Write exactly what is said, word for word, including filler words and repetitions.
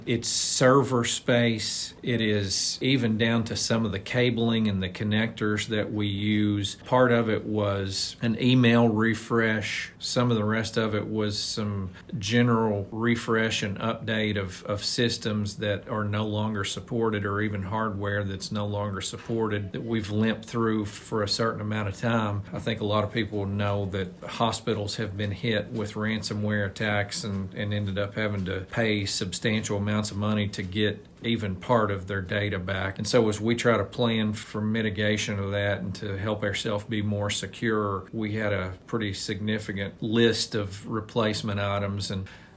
It's server space. It is even down to some of the cabling and the connectors that we use. Part of it was an email refresh. Some of the rest of it was some general refresh and update of, of systems that are no longer supported, or even hardware that's no longer supported that we've limped through for a certain amount of time. I think a lot of people know that hospitals have been hit with ransomware attacks and, and ended up having to pay substantial amounts of money to get even part of their data back. And so as we try to plan for mitigation of that and to help ourselves be more secure, we had a pretty significant list of replacement items. And